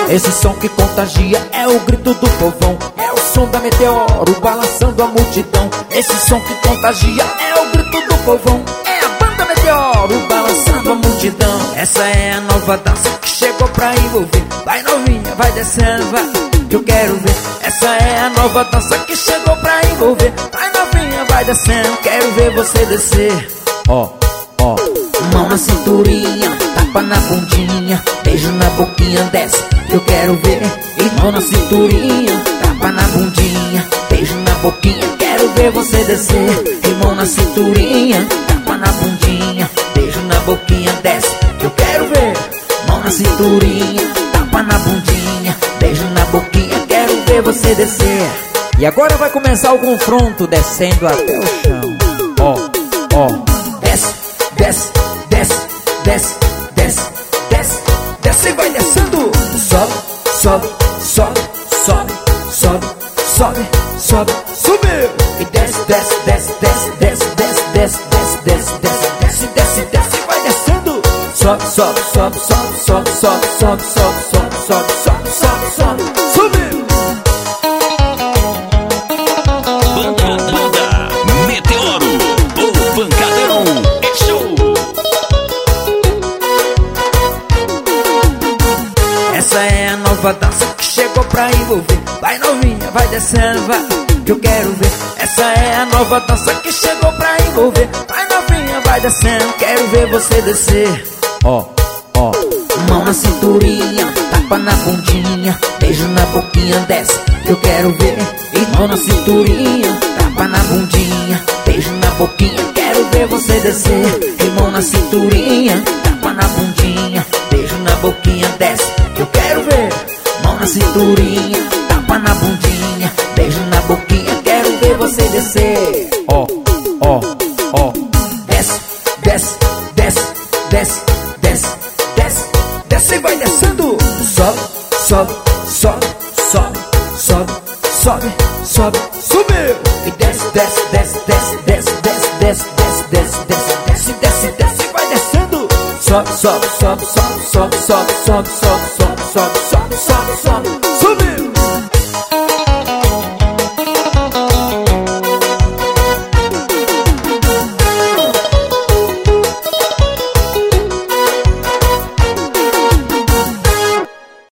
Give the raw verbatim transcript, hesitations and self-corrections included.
Esse som que contagia é o grito do povão, é o som da Meteoro balançando a multidão. Esse som que contagia é o grito do povão, é a banda Meteoro balançando a multidão. Essa é a nova dança que chegou pra envolver. Vai novinha, vai descendo, vai, que eu quero ver. Essa é a nova dança que chegou pra envolver. Vai novinha, vai descendo, quero ver você descer. Ó, ó, mão na cinturinha, tapa na bundinha, beijo na boquinha, desce, que eu quero ver. E mão na cinturinha, tapa na bundinha, beijo na boquinha, quero ver você descer. E mão na cinturinha, tapa na bundinha, beijo na boquinha, desce, que eu quero ver. Mão na cinturinha, tapa na bundinha, beijo na boquinha, quero ver você descer. E agora vai começar o confronto, descendo até o chão. Ó, ó, desce, desce, desce, desce, desce, desce, desce e vai descendo. Sobe, sobe, sobe, sobe, sobe, sobe, sobe, subiu. E desce, desce, desce, desce, desce, desce, desce, desce, desce, desce, desce, desce, desce e vai descendo. Sobe, sobe, sobe, sobe, sobe, sobe, sobe, sobe, sobe, sobe, sobe, sobe, sobe, subiu. Banda, banda, Meteoro, o pancadão é show. Essa é a nova dança que chegou pra envolver. Vai novinha, vai descendo, vai, que eu quero ver. Essa é a nova dança que chegou pra envolver. Vai novinha, vai descendo, quero ver você descer. Ó, ó, mão na cinturinha, tapa na bundinha, beijo na boquinha, desce, que eu quero ver. E mão na cinturinha, tapa na bundinha, beijo na boquinha, quero ver você descer. E mão na cinturinha, tapa na bundinha, beijo na boquinha, desce, que eu quero ver. Mão na cinturinha, tapa na bundinha, beijo na boquinha, quero ver você descer. Ó, ó, ó, desce, desce, desce, desce, desce, desce, desce e vai descendo. Sobe, sobe, sobe, sobe, sobe, sobe, sobe, subiu. E desce, desce, desce, desce, desce, desce, desce, desce, desce, desce, desce, desce e vai descendo. Sobe, sobe, sobe, sobe, sobe, sobe, sobe, sobe, sobe, sobe, sobe, sobe, sobe, subiu.